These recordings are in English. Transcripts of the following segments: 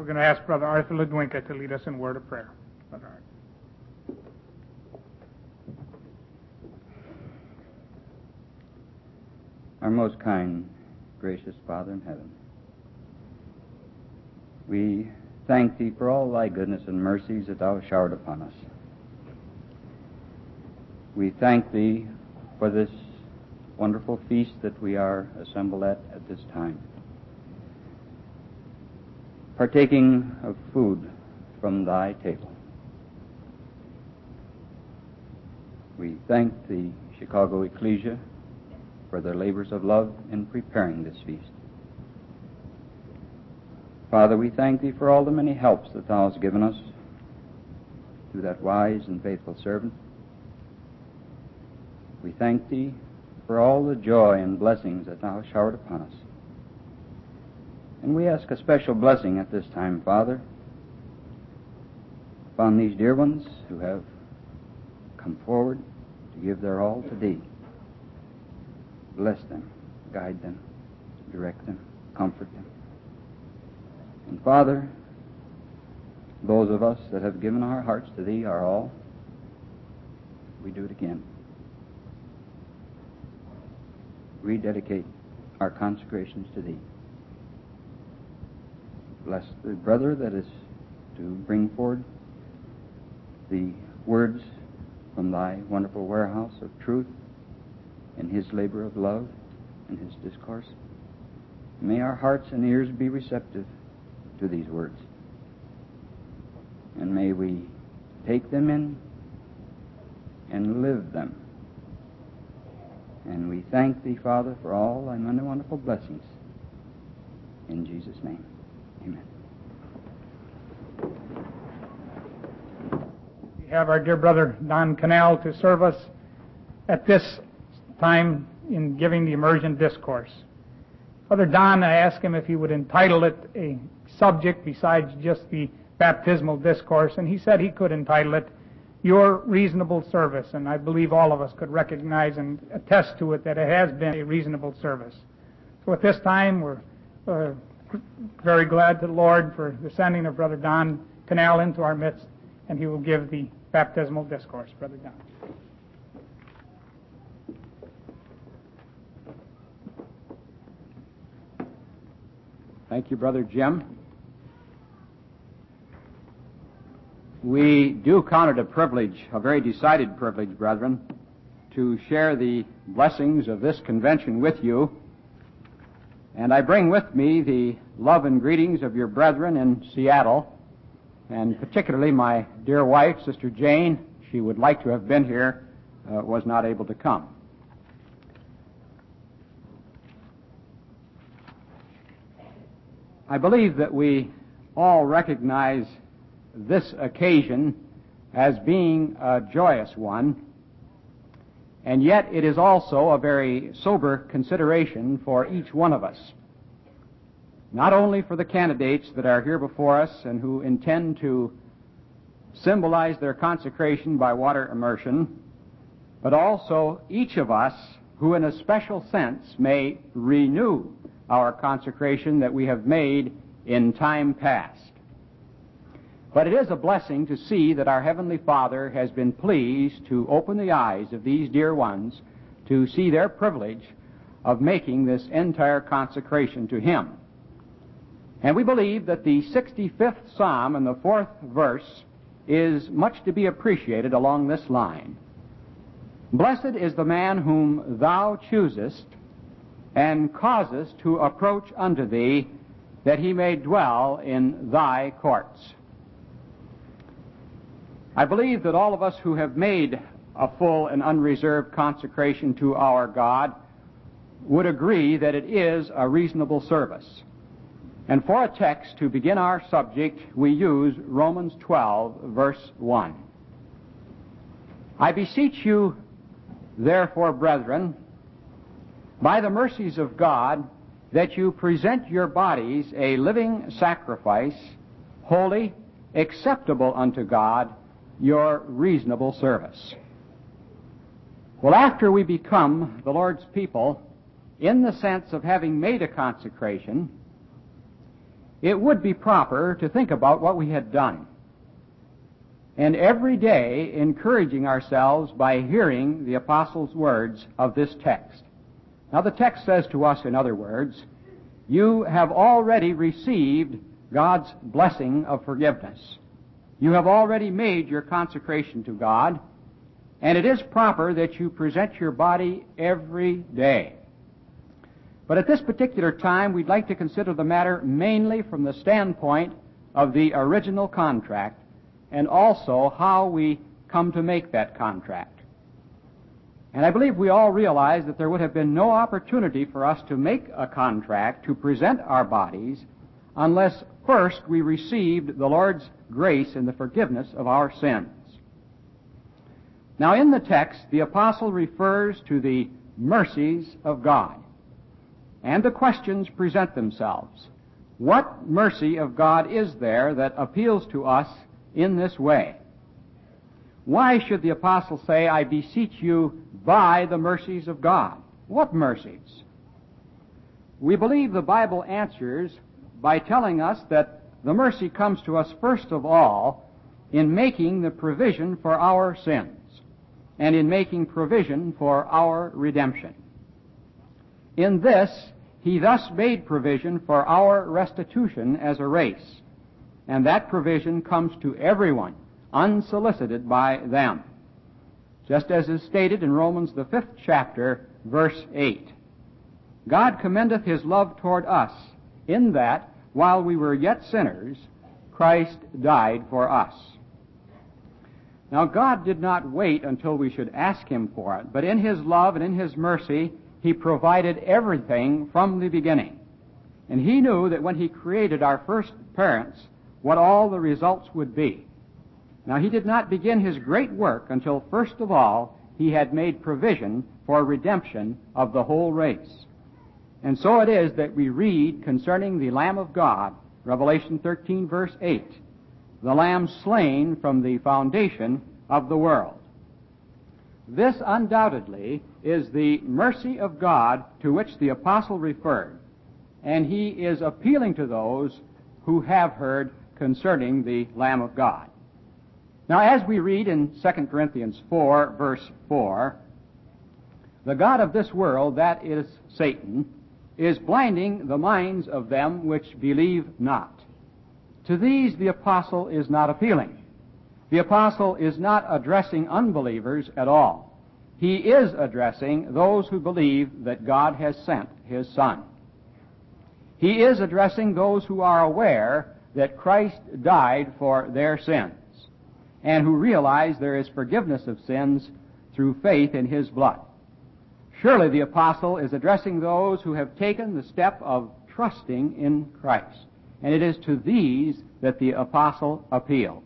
we're going to ask Brother Arthur Ledwinka to lead us in word of prayer. Brother Arthur. Our most kind, gracious Father in heaven, we thank Thee for all Thy goodness and mercies that Thou hast showered upon us. We thank Thee for this wonderful feast that we are assembled at this time, partaking of food from Thy table. We thank the Chicago Ecclesia for their labors of love in preparing this feast. Father, we thank Thee for all the many helps that Thou hast given us through that wise and faithful servant. We thank Thee for all the joy and blessings that Thou hast showered upon us. And we ask a special blessing at this time, Father, upon these dear ones who have come forward to give their all to Thee. Bless them, guide them, direct them, comfort them. And Father, those of us that have given our hearts to Thee, our all, we do it again. Rededicate our consecrations to Thee. Bless the brother that is to bring forward the words from Thy wonderful warehouse of truth in his labor of love and his discourse. May our hearts and ears be receptive to these words. And may we take them in and live them. And we thank Thee, Father, for all Thy many wonderful blessings. In Jesus' name, amen. We have our dear brother Don Canal to serve us at this time in giving the immersion discourse. Brother Don, I asked him if he would entitle it a subject besides just the baptismal discourse, and he said he could entitle it Your Reasonable Service, and I believe all of us could recognize and attest to it that it has been a reasonable service. So at this time, we're very glad to the Lord for the sending of Brother Don Canal into our midst, and he will give the baptismal discourse. Brother Don. Thank you, Brother Jim. We do count it a privilege, a very decided privilege, brethren, to share the blessings of this convention with you. And I bring with me the love and greetings of your brethren in Seattle, and particularly my dear wife, Sister Jane. She would like to have been here, was not able to come. I believe that we all recognize this occasion as being a joyous one, and yet it is also a very sober consideration for each one of us, not only for the candidates that are here before us and who intend to symbolize their consecration by water immersion, but also each of us who in a special sense may renew our consecration that we have made in time past. But it is a blessing to see that our Heavenly Father has been pleased to open the eyes of these dear ones to see their privilege of making this entire consecration to Him. And we believe that the 65th Psalm and the 4th verse is much to be appreciated along this line. Blessed is the man whom Thou choosest and causest to approach unto Thee, that he may dwell in Thy courts. I believe that all of us who have made a full and unreserved consecration to our God would agree that it is a reasonable service. And for a text to begin our subject, we use Romans 12, verse 1. I beseech you, therefore, brethren, by the mercies of God, that you present your bodies a living sacrifice, holy, acceptable unto God, your reasonable service. Well, after we become the Lord's people, in the sense of having made a consecration, it would be proper to think about what we had done. And every day encouraging ourselves by hearing the apostles' words of this text. Now the text says to us, in other words, you have already received God's blessing of forgiveness. You have already made your consecration to God, and it is proper that you present your body every day. But at this particular time, we'd like to consider the matter mainly from the standpoint of the original contract, and also how we come to make that contract. And I believe we all realize that there would have been no opportunity for us to make a contract to present our bodies unless first we received the Lord's grace in the forgiveness of our sins. Now in the text, the apostle refers to the mercies of God. And the questions present themselves. What mercy of God is there that appeals to us in this way? Why should the apostle say, I beseech you by the mercies of God? What mercies? We believe the Bible answers by telling us that the mercy comes to us first of all in making the provision for our sins and in making provision for our redemption. In this, he thus made provision for our restitution as a race, and that provision comes to everyone, unsolicited by them. Just as is stated in Romans the 5th chapter, verse 8. God commendeth his love toward us, in that, while we were yet sinners, Christ died for us. Now God did not wait until we should ask him for it, but in his love and in his mercy, he provided everything from the beginning. And he knew that when he created our first parents, what all the results would be. Now he did not begin his great work until first of all he had made provision for redemption of the whole race. And so it is that we read concerning the Lamb of God, Revelation 13 verse 8, the Lamb slain from the foundation of the world. This undoubtedly is the mercy of God to which the apostle referred, and he is appealing to those who have heard concerning the Lamb of God. Now, as we read in 2 Corinthians 4, verse 4, the God of this world, that is Satan, is blinding the minds of them which believe not. To these the apostle is not appealing. The apostle is not addressing unbelievers at all. He is addressing those who believe that God has sent his Son. He is addressing those who are aware that Christ died for their sins and who realize there is forgiveness of sins through faith in his blood. Surely the apostle is addressing those who have taken the step of trusting in Christ, and it is to these that the apostle appeals.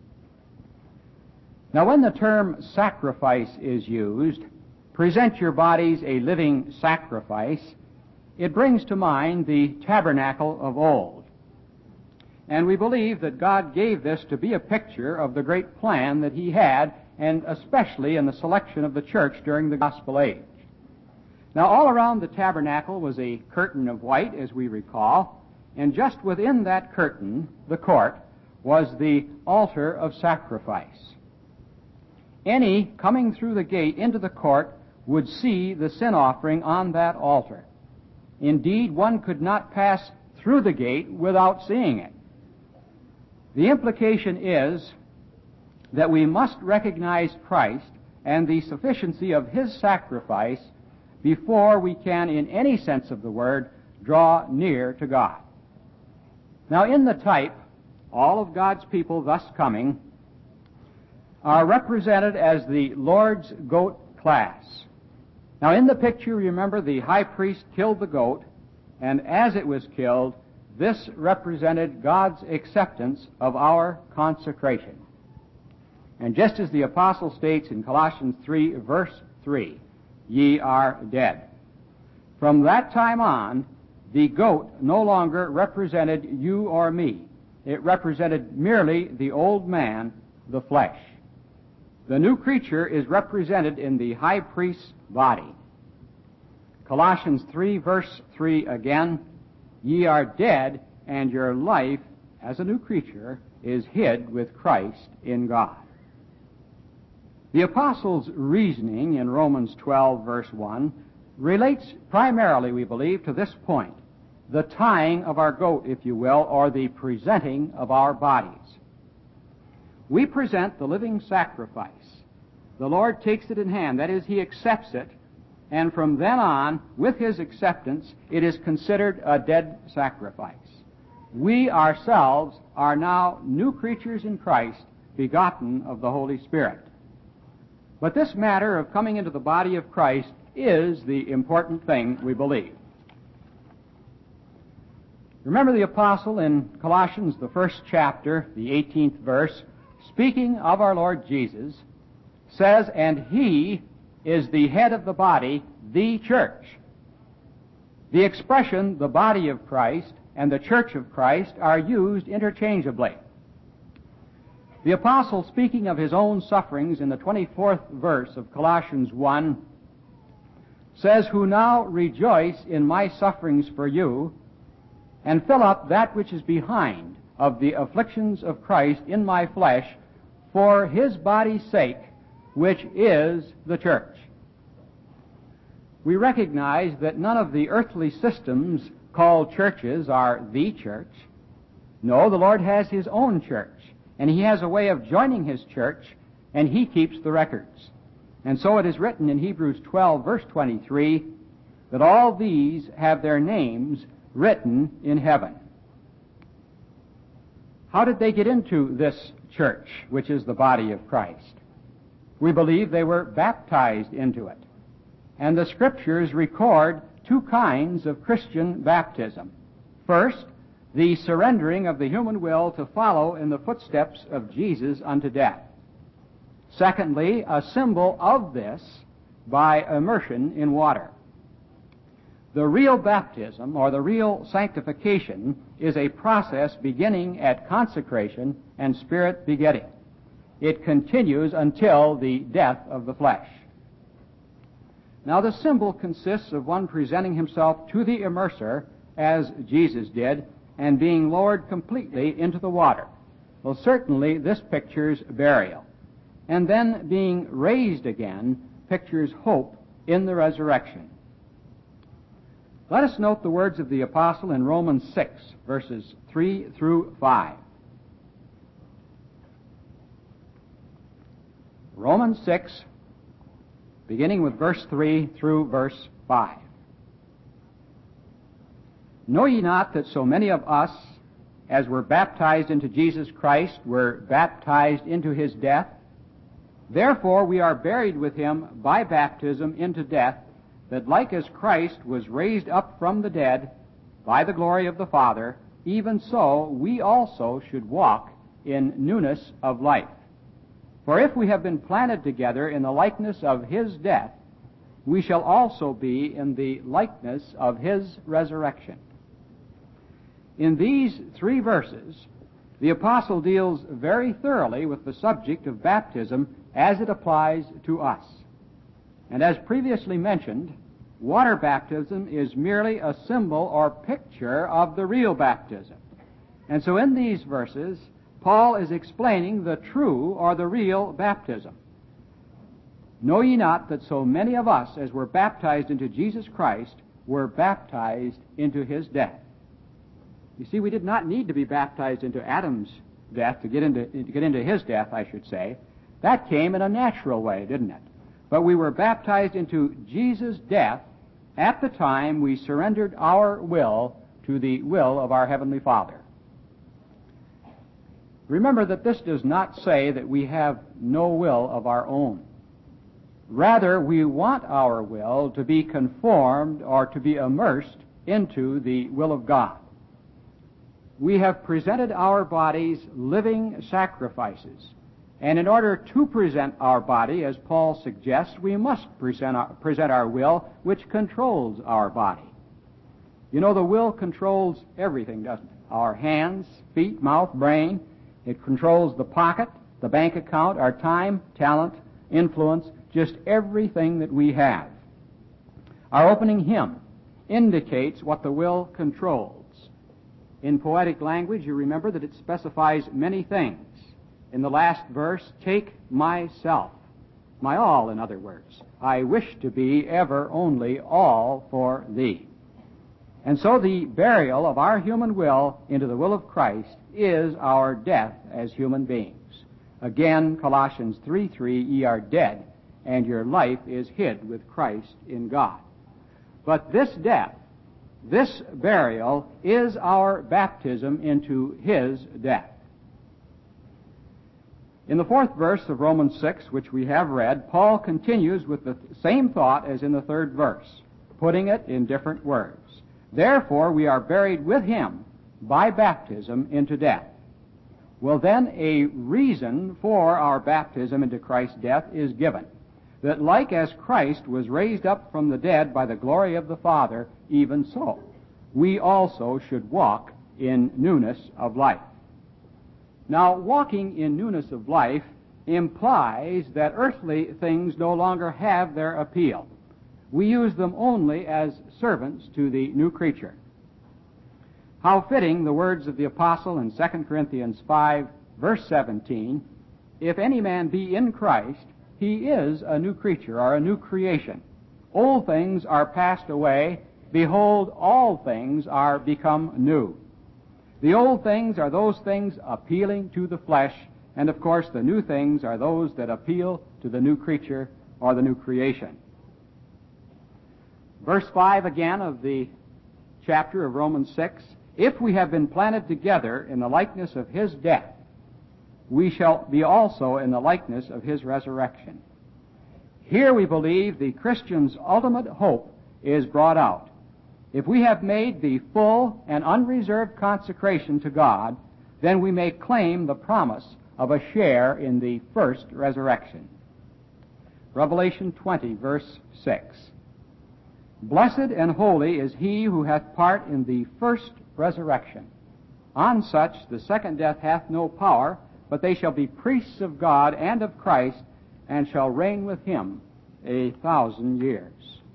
Now, when the term sacrifice is used, present your bodies a living sacrifice, it brings to mind the tabernacle of old. And we believe that God gave this to be a picture of the great plan that he had, and especially in the selection of the church during the gospel age. Now, all around the tabernacle was a curtain of white, as we recall, and just within that curtain, the court, was the altar of sacrifice. Any coming through the gate into the court would see the sin offering on that altar. Indeed, one could not pass through the gate without seeing it. The implication is that we must recognize Christ and the sufficiency of his sacrifice before we can, in any sense of the word, draw near to God. Now, in the type, all of God's people thus coming are represented as the Lord's goat class. Now, in the picture, remember, the high priest killed the goat, and as it was killed, this represented God's acceptance of our consecration. And just as the apostle states in Colossians 3, verse 3, ye are dead. From that time on, the goat no longer represented you or me. It represented merely the old man, the flesh. The new creature is represented in the high priest's body. Colossians 3, verse 3 again, ye are dead, and your life as a new creature is hid with Christ in God. The apostle's reasoning in Romans 12, verse 1, relates primarily, we believe, to this point, the tying of our goat, if you will, or the presenting of our bodies. We present the living sacrifice. The Lord takes it in hand, that is, He accepts it, and from then on, with His acceptance, it is considered a dead sacrifice. We ourselves are now new creatures in Christ, begotten of the Holy Spirit. But this matter of coming into the body of Christ is the important thing, we believe. Remember the apostle in Colossians, the 1st chapter, the 18th verse, speaking of our Lord Jesus, says, "And He is the head of the body, the church." The expression, the body of Christ, and the church of Christ are used interchangeably. The apostle, speaking of his own sufferings in the 24th verse of Colossians 1, says, "Who now rejoice in my sufferings for you, and fill up that which is behind of the afflictions of Christ in my flesh, for His body's sake, which is the church." We recognize that none of the earthly systems called churches are the church. No, the Lord has His own church, and He has a way of joining His church, and He keeps the records. And so it is written in Hebrews 12, verse 23, that all these have their names written in heaven. How did they get into this church, which is the body of Christ? We believe they were baptized into it. And the Scriptures record two kinds of Christian baptism. First, the surrendering of the human will to follow in the footsteps of Jesus unto death. Secondly, a symbol of this by immersion in water. The real baptism, or the real sanctification, is a process beginning at consecration and Spirit begetting. It continues until the death of the flesh. Now, the symbol consists of one presenting himself to the immerser, as Jesus did, and being lowered completely into the water. Well, certainly this pictures burial. And then being raised again pictures hope in the resurrection. Let us note the words of the apostle in Romans 6, verses 3 through 5. Romans 6, beginning with verse 3 through verse 5. "Know ye not that so many of us, as were baptized into Jesus Christ, were baptized into His death? Therefore we are buried with Him by baptism into death, that like as Christ was raised up from the dead by the glory of the Father, even so we also should walk in newness of life. For if we have been planted together in the likeness of His death, we shall also be in the likeness of His resurrection." In these 3 verses, the apostle deals very thoroughly with the subject of baptism as it applies to us. And as previously mentioned, water baptism is merely a symbol or picture of the real baptism. And so in these verses, Paul is explaining the true or the real baptism. "Know ye not that so many of us, as were baptized into Jesus Christ, were baptized into His death?" You see, we did not need to be baptized into Adam's death to get into his death, I should say. That came in a natural way, didn't it? But we were baptized into Jesus' death at the time we surrendered our will to the will of our Heavenly Father. Remember that this does not say that we have no will of our own. Rather, we want our will to be conformed or to be immersed into the will of God. We have presented our bodies living sacrifices. And in order to present our body, as Paul suggests, we must present our will, which controls our body. You know, the will controls everything, doesn't it? Our hands, feet, mouth, brain. It controls the pocket, the bank account, our time, talent, influence, just everything that we have. Our opening hymn indicates what the will controls. In poetic language, you remember that it specifies many things. In the last verse, take myself, my all, in other words. I wish to be ever only all for thee. And so the burial of our human will into the will of Christ is our death as human beings. Again, Colossians 3:3, ye are dead, and your life is hid with Christ in God. But this death, this burial, is our baptism into his death. In the 4th verse of Romans 6, which we have read, Paul continues with the same thought as in the 3rd verse, putting it in different words. Therefore, we are buried with him by baptism into death. Well, then a reason for our baptism into Christ's death is given, that like as Christ was raised up from the dead by the glory of the Father, even so, we also should walk in newness of life. Now, walking in newness of life implies that earthly things no longer have their appeal. We use them only as servants to the new creature. How fitting the words of the apostle in 2 Corinthians 5, verse 17, if any man be in Christ, he is a new creature, or a new creation. Old things are passed away. Behold, all things are become new. The old things are those things appealing to the flesh, and of course the new things are those that appeal to the new creature or the new creation. Verse 5 again of the chapter of Romans 6, if we have been planted together in the likeness of his death, we shall be also in the likeness of his resurrection. Here we believe the Christian's ultimate hope is brought out. If we have made the full and unreserved consecration to God, then we may claim the promise of a share in the first resurrection. Revelation 20, verse 6. Blessed and holy is he who hath part in the first resurrection. On such the second death hath no power, but they shall be priests of God and of Christ, and shall reign with him 1,000 years.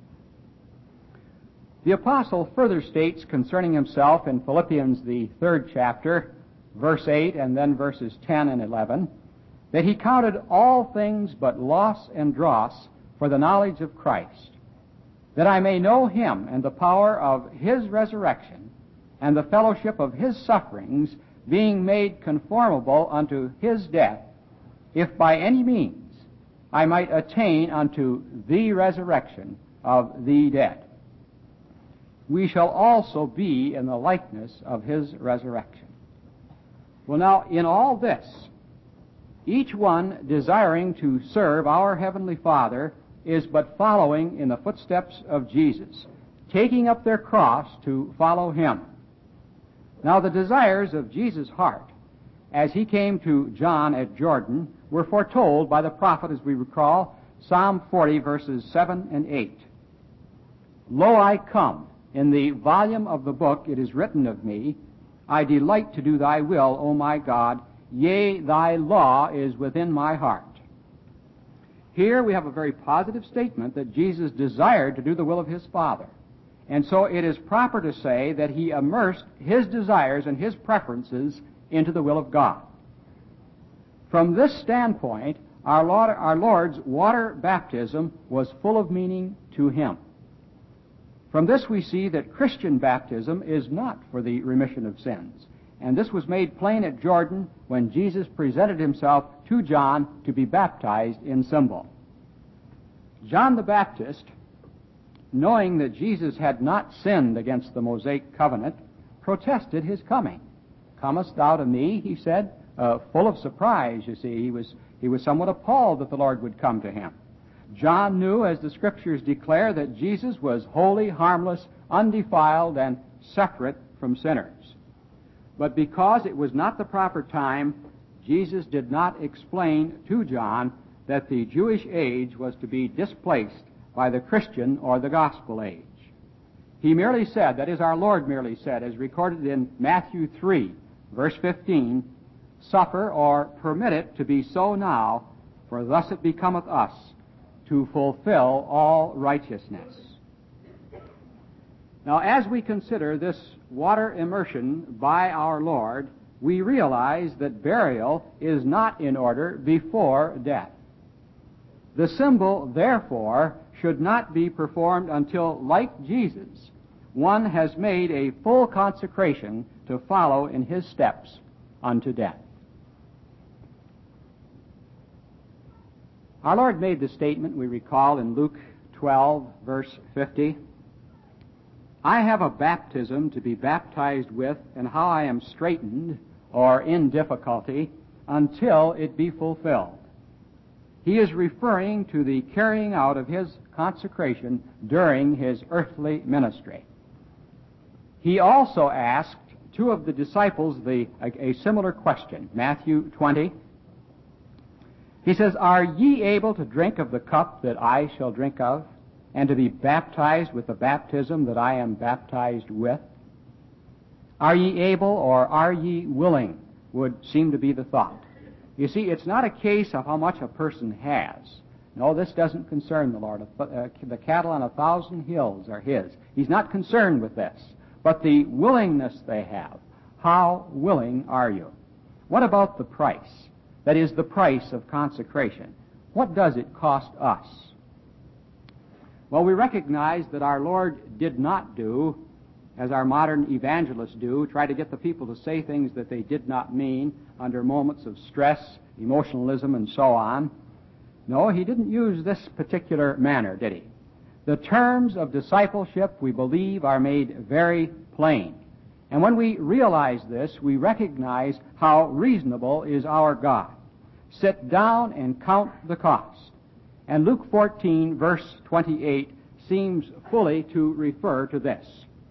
The apostle further states concerning himself in Philippians, the 3rd chapter, verse 8, and then verses 10 and 11, that he counted all things but loss and dross for the knowledge of Christ, that I may know him and the power of his resurrection, and the fellowship of his sufferings, being made conformable unto his death, if by any means I might attain unto the resurrection of the dead. We shall also be in the likeness of his resurrection. Well, now, in all this, each one desiring to serve our Heavenly Father is but following in the footsteps of Jesus, taking up their cross to follow him. Now, the desires of Jesus' heart, as he came to John at Jordan, were foretold by the prophet, as we recall, Psalm 40, verses 7 and 8. Lo, I come. In the volume of the book it is written of me, I delight to do thy will, O my God. Yea, thy law is within my heart. Here we have a very positive statement that Jesus desired to do the will of his Father. And so it is proper to say that he immersed his desires and his preferences into the will of God. From this standpoint, our Lord's water baptism was full of meaning to him. From this we see that Christian baptism is not for the remission of sins. And this was made plain at Jordan when Jesus presented himself to John to be baptized in symbol. John the Baptist, knowing that Jesus had not sinned against the Mosaic covenant, protested his coming. Comest thou to me, he said, full of surprise, you see. He was somewhat appalled that the Lord would come to him. John knew, as the Scriptures declare, that Jesus was holy, harmless, undefiled, and separate from sinners. But because it was not the proper time, Jesus did not explain to John that the Jewish age was to be displaced by the Christian or the gospel age. He merely said, that is, our Lord merely said, as recorded in Matthew 3, verse 15, suffer or permit it to be so now, for thus it becometh us to fulfill all righteousness. Now, as we consider this water immersion by our Lord, we realize that burial is not in order before death. The symbol, therefore, should not be performed until, like Jesus, one has made a full consecration to follow in his steps unto death. Our Lord made the statement, we recall, in Luke 12, verse 50, I have a baptism to be baptized with, and how I am straitened or in difficulty until it be fulfilled. He is referring to the carrying out of his consecration during his earthly ministry. He also asked two of the disciples a similar question. Matthew 20. He says, Are ye able to drink of the cup that I shall drink of, and to be baptized with the baptism that I am baptized with? Are ye able, or are ye willing, would seem to be the thought. You see, it's not a case of how much a person has. No, this doesn't concern the Lord. The cattle on 1,000 hills are his. He's not concerned with this. But the willingness they have. How willing are you? What about the price? That is, the price of consecration. What does it cost us? Well, we recognize that our Lord did not do, as our modern evangelists do, try to get the people to say things that they did not mean under moments of stress, emotionalism, and so on. No, he didn't use this particular manner, did he? The terms of discipleship, we believe, are made very plain. And when we realize this, we recognize how reasonable is our God. Sit down and count the cost. And Luke 14, verse 28, seems fully to refer to this.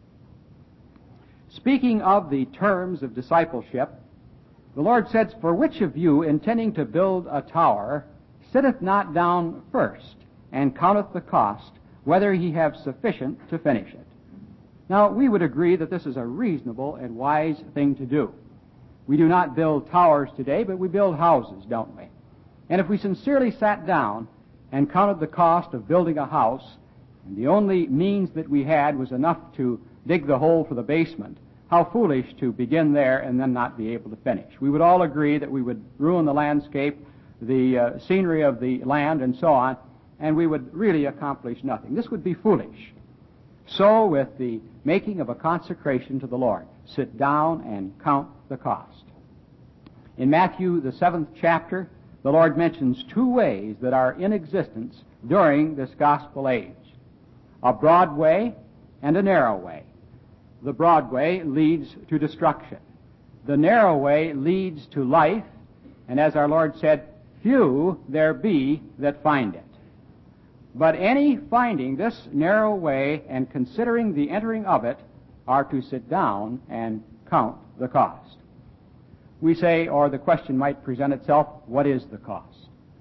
Speaking of the terms of discipleship, the Lord says, For which of you, intending to build a tower, sitteth not down first, and counteth the cost, whether he have sufficient to finish it? Now, we would agree that this is a reasonable and wise thing to do. We do not build towers today, but we build houses, don't we? And if we sincerely sat down and counted the cost of building a house, and the only means that we had was enough to dig the hole for the basement, how foolish to begin there and then not be able to finish. We would all agree that we would ruin the landscape, the scenery of the land, and so on, and we would really accomplish nothing. This would be foolish. So with the making of a consecration to the Lord, sit down and count the cost. In Matthew, the 7th chapter, the Lord mentions two ways that are in existence during this gospel age. A broad way and a narrow way. The broad way leads to destruction. The narrow way leads to life, and as our Lord said, few there be that find it. But any finding this narrow way and considering the entering of it are to sit down and count the cost. We say, or the question might present itself, what is the cost?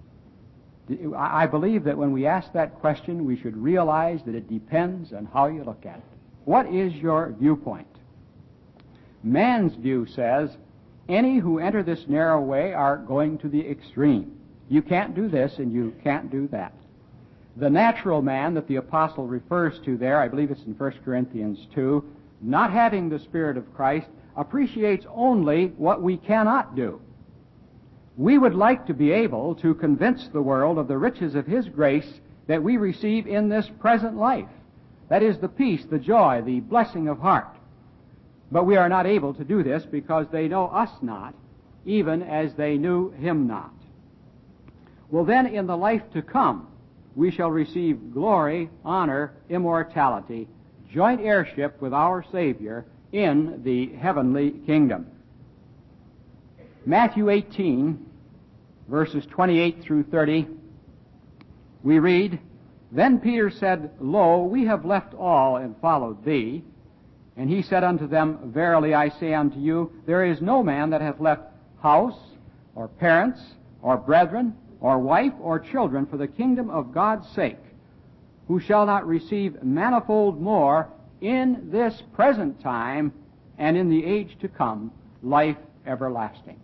I believe that when we ask that question, we should realize that it depends on how you look at it. What is your viewpoint? Man's view says, any who enter this narrow way are going to the extreme. You can't do this and you can't do that. The natural man that the apostle refers to there, I believe it's in 1 Corinthians 2, not having the Spirit of Christ, appreciates only what we cannot do. We would like to be able to convince the world of the riches of His grace that we receive in this present life. That is the peace, the joy, the blessing of heart. But we are not able to do this because they know us not, even as they knew Him not. Well, then in the life to come, we shall receive glory, honor, immortality, joint heirship with our Savior in the heavenly kingdom. Matthew 18, verses 28 through 30, we read, Then Peter said, Lo, we have left all and followed thee. And he said unto them, Verily I say unto you, there is no man that hath left house, or parents, or brethren, or wife, or children, for the kingdom of God's sake, who shall not receive manifold more in this present time, and in the age to come, life everlasting.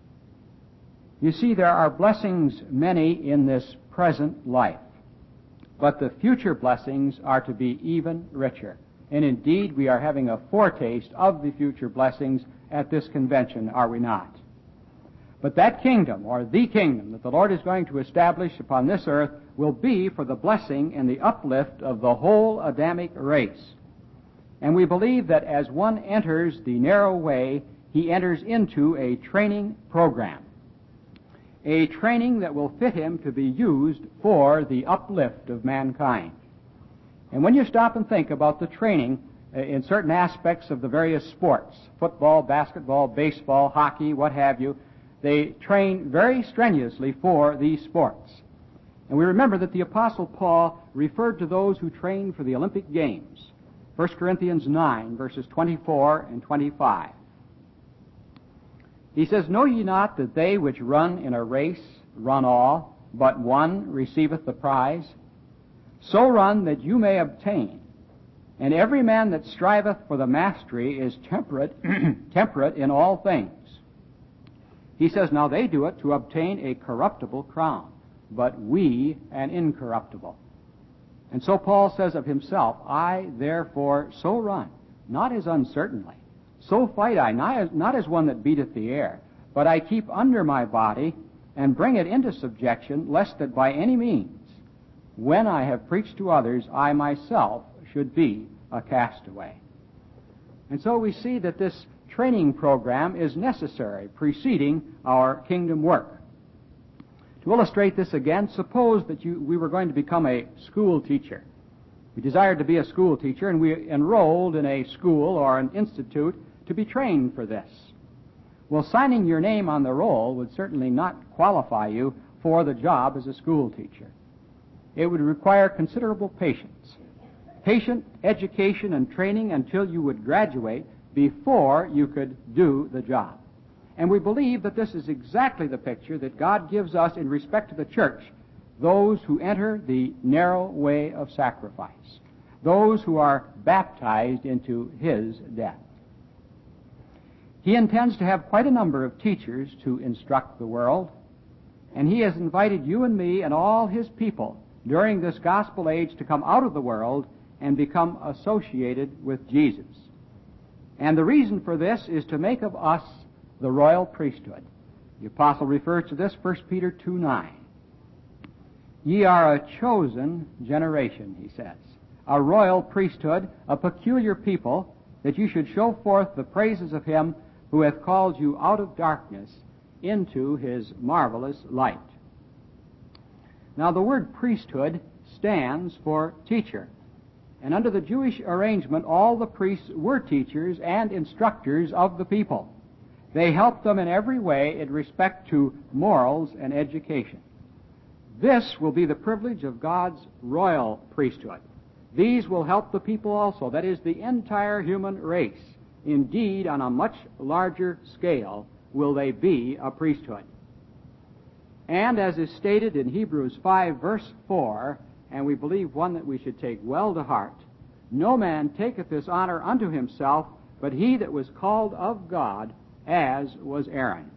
You see, there are blessings many in this present life. but the future blessings are to be even richer. And indeed, we are having a foretaste of the future blessings at this convention, are we not? But that kingdom, or the kingdom that the Lord is going to establish upon this earth, will be for the blessing and the uplift of the whole Adamic race. And we believe that as one enters the narrow way, he enters into a training program, a training that will fit him to be used for the uplift of mankind. And when you stop and think about the training in certain aspects of the various sports, football, basketball, baseball, hockey, what have you, they train very strenuously for these sports. And we remember that the Apostle Paul referred to those who train for the Olympic Games. 1 Corinthians 9, verses 24 and 25. He says, Know ye not that they which run in a race run all, but one receiveth the prize? So run that you may obtain. And every man that striveth for the mastery is temperate, temperate in all things. He says, Now they do it to obtain a corruptible crown, but we an incorruptible. And so Paul says of himself, I therefore so run, not as uncertainly. So fight I, not as one that beateth the air, but I keep under my body, and bring it into subjection, lest that by any means, when I have preached to others, I myself should be a castaway. And so we see that this training program is necessary, preceding our kingdom work. To illustrate this again, suppose that we were going to become a school teacher. We desired to be a school teacher, and we enrolled in a school or an institute to be trained for this. Well, signing your name on the roll would certainly not qualify you for the job as a school teacher. It would require considerable patience, patient education and training until you would graduate before you could do the job. And we believe that this is exactly the picture that God gives us in respect to the church, those who enter the narrow way of sacrifice, those who are baptized into His death. He intends to have quite a number of teachers to instruct the world, and He has invited you and me and all His people during this gospel age to come out of the world and become associated with Jesus. And the reason for this is to make of us the royal priesthood. The apostle refers to this, 1 Peter 2:9. Ye are a chosen generation, he says, a royal priesthood, a peculiar people, that you should show forth the praises of Him who hath called you out of darkness into His marvelous light. Now, the word priesthood stands for teacher. And under the Jewish arrangement, all the priests were teachers and instructors of the people. They helped them in every way in respect to morals and education. This will be the privilege of God's royal priesthood. These will help the people also, that is, the entire human race. Indeed, on a much larger scale will they be a priesthood. And as is stated in Hebrews 5, verse 4, and we believe one that we should take well to heart, no man taketh this honor unto himself, but he that was called of God, as was Aaron.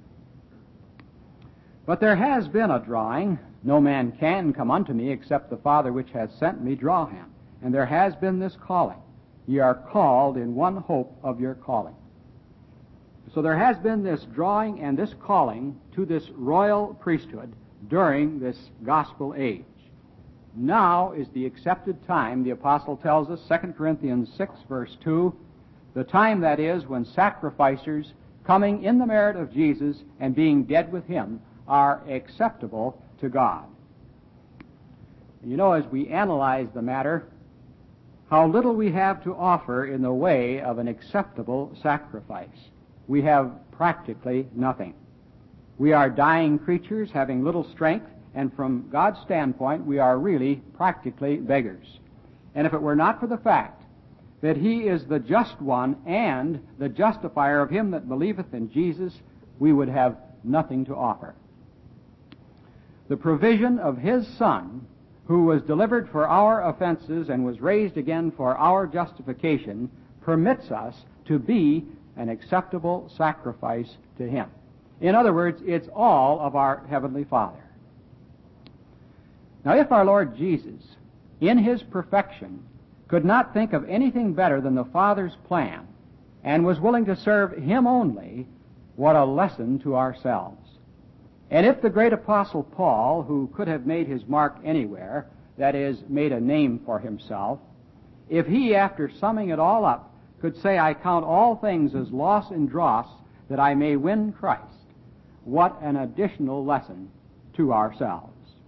But there has been a drawing. No man can come unto me, except the Father which hath sent me draw him. And there has been this calling. Ye are called in one hope of your calling. So there has been this drawing and this calling to this royal priesthood during this gospel age. Now is the accepted time, the apostle tells us, 2 Corinthians 6, verse 2, the time that is when sacrificers coming in the merit of Jesus and being dead with Him are acceptable to God. You know, as we analyze the matter, how little we have to offer in the way of an acceptable sacrifice. We have practically nothing. We are dying creatures having little strength, and from God's standpoint, we are really practically beggars. And if it were not for the fact that He is the just one and the justifier of him that believeth in Jesus, we would have nothing to offer. The provision of His Son, who was delivered for our offenses and was raised again for our justification, permits us to be an acceptable sacrifice to Him. In other words, it's all of our Heavenly Father. Now, if our Lord Jesus in his perfection, could not think of anything better than the Father's plan, and was willing to serve him only, what a lesson to ourselves. And if the great apostle Paul, who could have made his mark anywhere, that is, made a name for himself, if he, after summing it all up, could say, I count all things as loss and dross that I may win Christ, what an additional lesson to ourselves.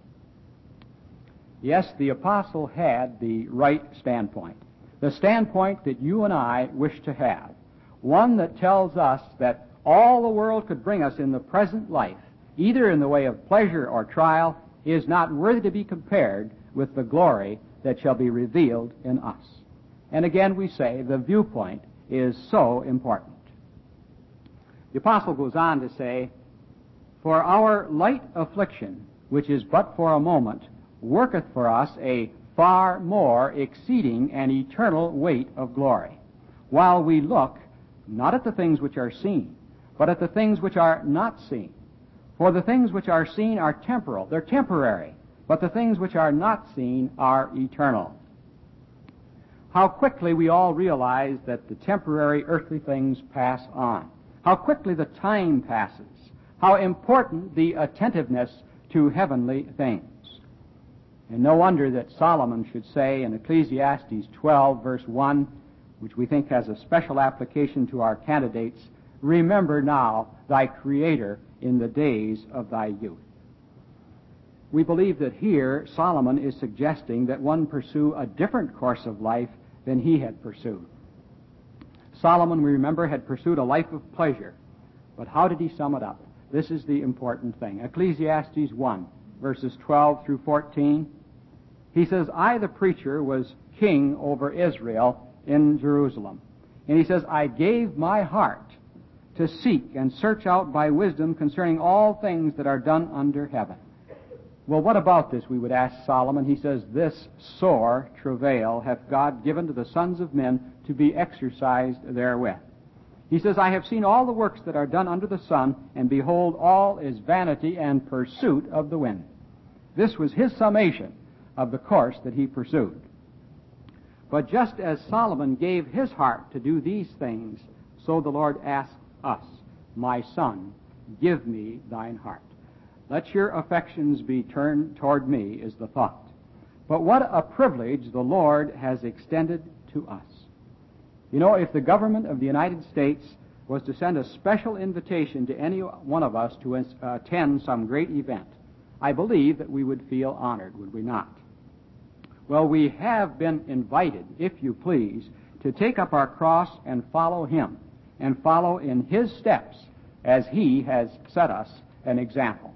Yes, the apostle had the right standpoint, the standpoint that you and I wish to have, one that tells us that all the world could bring us in the present life, either in the way of pleasure or trial, is not worthy to be compared with the glory that shall be revealed in us. And again we say the viewpoint is so important. The apostle goes on to say, for our light affliction, which is but for a moment, worketh for us a far more exceeding and eternal weight of glory, while we look not at the things which are seen, but at the things which are not seen. For the things which are seen are temporal, they're temporary, but the things which are not seen are eternal. How quickly we all realize that the temporary earthly things pass on. How quickly the time passes. How important the attentiveness to heavenly things. And no wonder that Solomon should say in Ecclesiastes 12, verse 1, which we think has a special application to our candidates, remember now thy Creator in the days of thy youth. We believe that here Solomon is suggesting that one pursue a different course of life than he had pursued. Solomon, we remember, had pursued a life of pleasure. But how did he sum it up? This is the important thing. Ecclesiastes 1, verses 12 through 14. He says, I, the preacher, was king over Israel in Jerusalem. And he says, I gave my heart to seek and search out by wisdom concerning all things that are done under heaven. Well, what about this, we would ask Solomon. He says, this sore travail hath God given to the sons of men to be exercised therewith. He says, I have seen all the works that are done under the sun, and behold, all is vanity and pursuit of the wind. This was his summation of the course that he pursued. But just as Solomon gave his heart to do these things, so the Lord asks us, my son, give me thine heart. Let your affections be turned toward me, is the thought. But what a privilege the Lord has extended to us. You know, if the government of the United States was to send a special invitation to any one of us to attend some great event, I believe that we would feel honored, would we not? Well, we have been invited, if you please, to take up our cross and follow him, and follow in his steps as he has set us an example.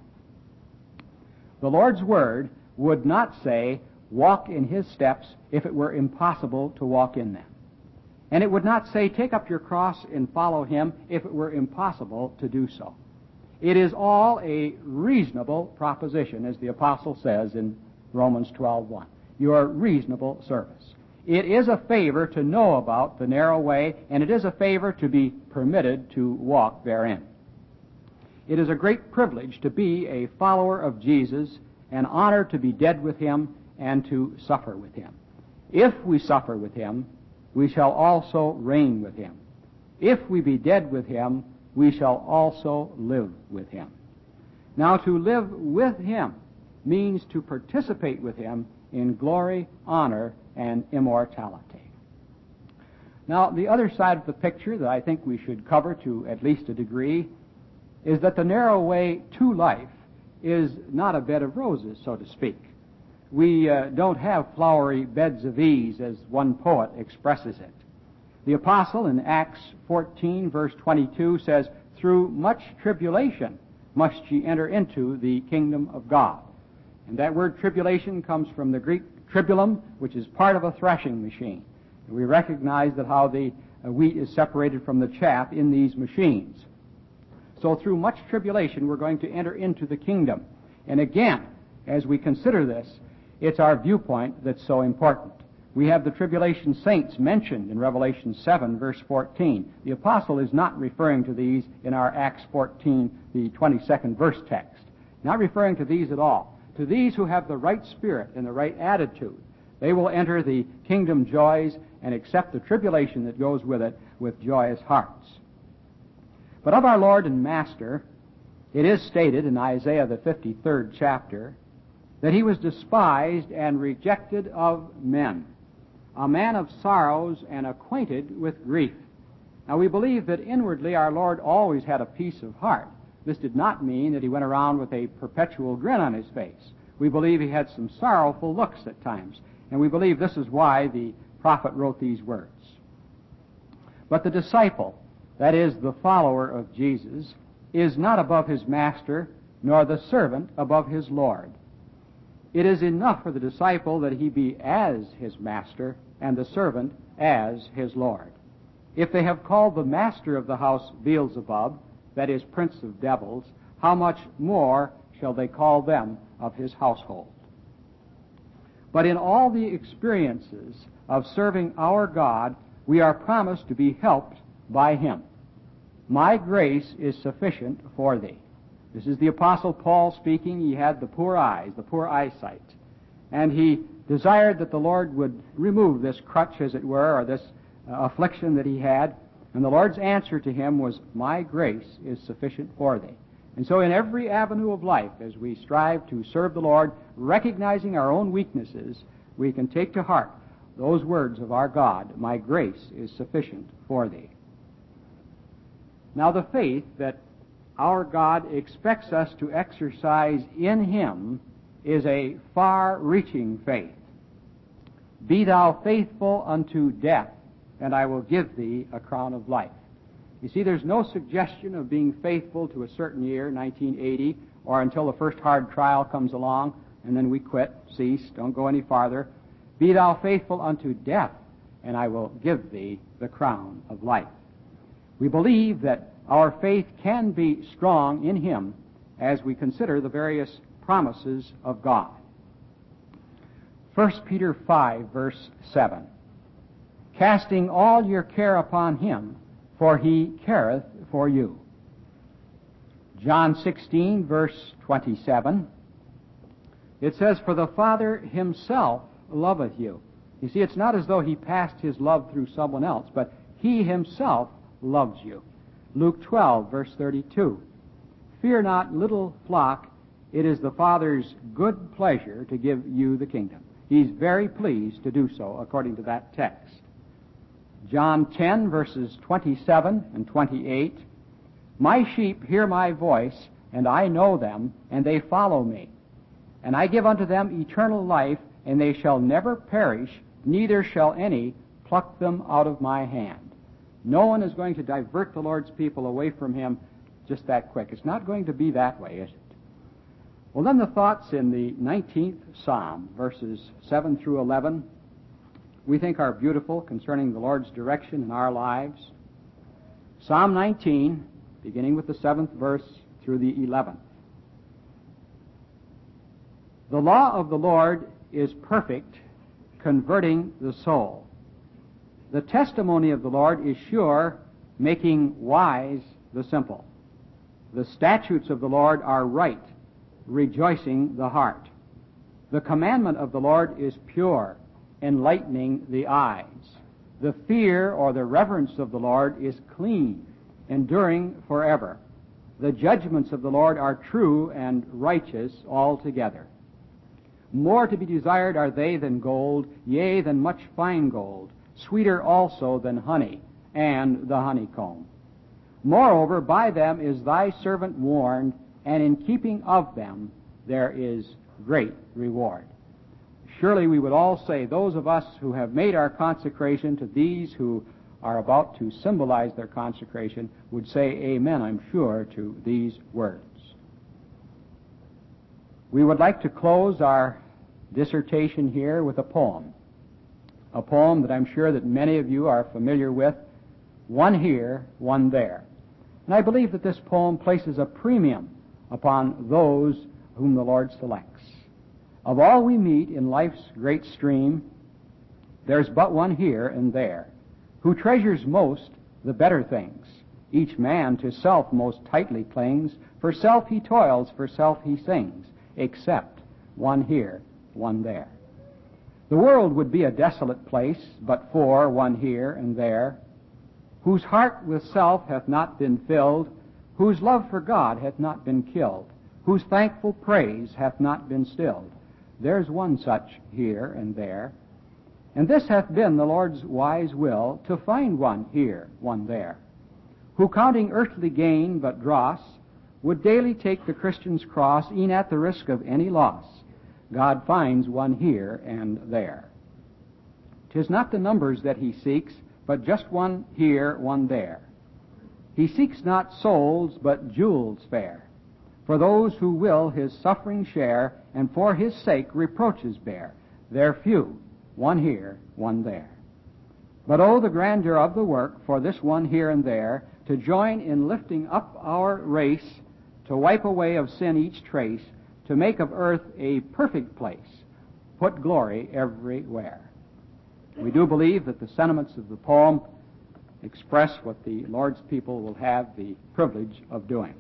The Lord's Word would not say, walk in his steps if it were impossible to walk in them. And it would not say, take up your cross and follow him if it were impossible to do so. It is all a reasonable proposition, as the apostle says in Romans 12:1. Your reasonable service. It is a favor to know about the narrow way, and it is a favor to be permitted to walk therein. It is a great privilege to be a follower of Jesus, an honor to be dead with him and to suffer with him. If we suffer with him, we shall also reign with him. If we be dead with him, we shall also live with him. Now, to live with him means to participate with him in glory, honor, and immortality. Now, the other side of the picture that I think we should cover to at least a degree is that the narrow way to life is not a bed of roses, so to speak. We don't have flowery beds of ease, as one poet expresses it. The apostle in Acts 14, verse 22 says, through much tribulation must ye enter into the kingdom of God. And that word tribulation comes from the Greek tribulum, which is part of a threshing machine. And we recognize that how the wheat is separated from the chaff in these machines. So through much tribulation, we're going to enter into the kingdom. And again, as we consider this, it's our viewpoint that's so important. We have the tribulation saints mentioned in Revelation 7, verse 14. The apostle is not referring to these in our Acts 14, the 22nd verse text. Not referring to these at all. To these who have the right spirit and the right attitude, They will enter the kingdom joys and accept the tribulation that goes with it with joyous hearts. But of our Lord and Master, it is stated in Isaiah the 53rd chapter that he was despised and rejected of men, a man of sorrows and acquainted with grief. Now we believe that inwardly our Lord always had a peace of heart. This did not mean that he went around with a perpetual grin on his face. We believe he had some sorrowful looks at times, and we believe this is why the prophet wrote these words. But the disciple, that is, the follower of Jesus, is not above his master, nor the servant above his Lord. It is enough for the disciple that he be as his master, and the servant as his Lord. If they have called the master of the house Beelzebub, that is, prince of devils, how much more shall they call them of his household? But in all the experiences of serving our God, we are promised to be helped by him. My grace is sufficient for thee. This is the Apostle Paul speaking. He had the poor eyes, the poor eyesight. And he desired that the Lord would remove this crutch, as it were, or this affliction that he had. And the Lord's answer to him was, my grace is sufficient for thee. And so in every avenue of life, as we strive to serve the Lord, recognizing our own weaknesses, we can take to heart those words of our God, my grace is sufficient for thee. Now the faith that our God expects us to exercise in him is a far-reaching faith. Be thou faithful unto death, and I will give thee a crown of life. You see, there's no suggestion of being faithful to a certain year, 1980, or until the first hard trial comes along, and then we quit, cease, don't go any farther. Be thou faithful unto death, and I will give thee the crown of life. We believe that our faith can be strong in him as we consider the various promises of God. 1 Peter 5, verse 7. Casting all your care upon him, for he careth for you. John 16, verse 27. It says, for the Father himself loveth you. You see, it's not as though he passed his love through someone else, but he himself loves you. Luke 12, verse 32. Fear not, little flock, it is the Father's good pleasure to give you the kingdom. He's very pleased to do so, according to that text. John 10, verses 27 and 28. My sheep hear my voice, and I know them, and they follow me. And I give unto them eternal life, and they shall never perish, neither shall any pluck them out of my hand. No one is going to divert the Lord's people away from him just that quick. It's not going to be that way, is it? Well, then the thoughts in the 19th Psalm, verses 7 through 11, we think are beautiful concerning the Lord's direction in our lives. Psalm 19, beginning with the 7th verse through the 11th. The law of the Lord is perfect, converting the soul. The testimony of the Lord is sure, making wise the simple. The statutes of the Lord are right, rejoicing the heart. The commandment of the Lord is pure, enlightening the eyes. The fear or the reverence of the Lord is clean, enduring forever. The judgments of the Lord are true and righteous altogether. More to be desired are they than gold, yea, than much fine gold, sweeter also than honey and the honeycomb. Moreover, by them is thy servant warned, and in keeping of them there is great reward. Surely we would all say, those of us who have made our consecration to these who are about to symbolize their consecration would say amen, I'm sure, to these words. We would like to close our dissertation here with a poem that I'm sure that many of you are familiar with, One Here, One There. And I believe that this poem places a premium upon those whom the Lord selects. Of all we meet in life's great stream, there's but one here and there, who treasures most the better things. Each man to self most tightly clings, for self he toils, for self he sings, except one here, one there. The world would be a desolate place, but for one here and there, whose heart with self hath not been filled, whose love for God hath not been killed, whose thankful praise hath not been stilled. There's one such here and there. And this hath been the Lord's wise will, to find one here, one there, who counting earthly gain but dross, would daily take the Christian's cross, e'en at the risk of any loss. God finds one here and there. 'Tis not the numbers that he seeks, but just one here, one there. He seeks not souls, but jewels fair, for those who will his suffering share, and for his sake reproaches bear. They're few, one here, one there. But oh, the grandeur of the work for this one here and there, to join in lifting up our race, to wipe away of sin each trace, to make of earth a perfect place, put glory everywhere. We do believe that the sentiments of the poem express what the Lord's people will have the privilege of doing.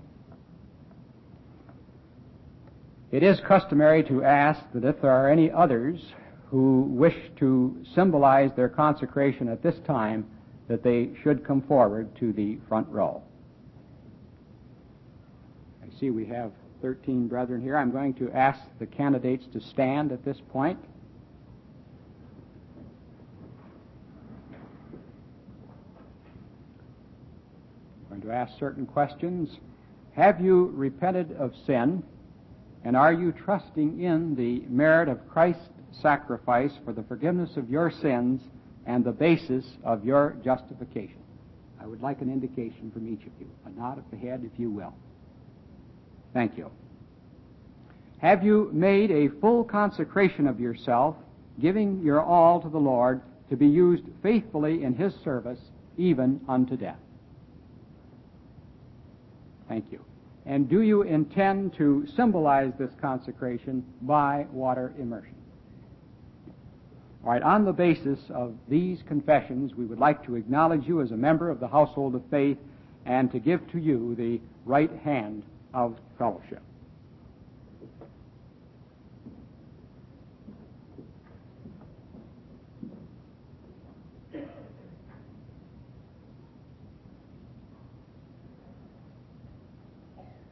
It is customary to ask that if there are any others who wish to symbolize their consecration at this time, that they should come forward to the front row. I see we have 13 brethren here. I'm going to ask the candidates to stand at this point. I'm going to ask certain questions. Have you repented of sin, and are you trusting in the merit of Christ's sacrifice for the forgiveness of your sins and the basis of your justification? I would like an indication from each of you. A nod of the head, if you will. Thank you. Have you made a full consecration of yourself, giving your all to the Lord to be used faithfully in His service, even unto death? Thank you. And do you intend to symbolize this consecration by water immersion? All right, on the basis of these confessions, we would like to acknowledge you as a member of the household of faith and to give to you the right hand of fellowship.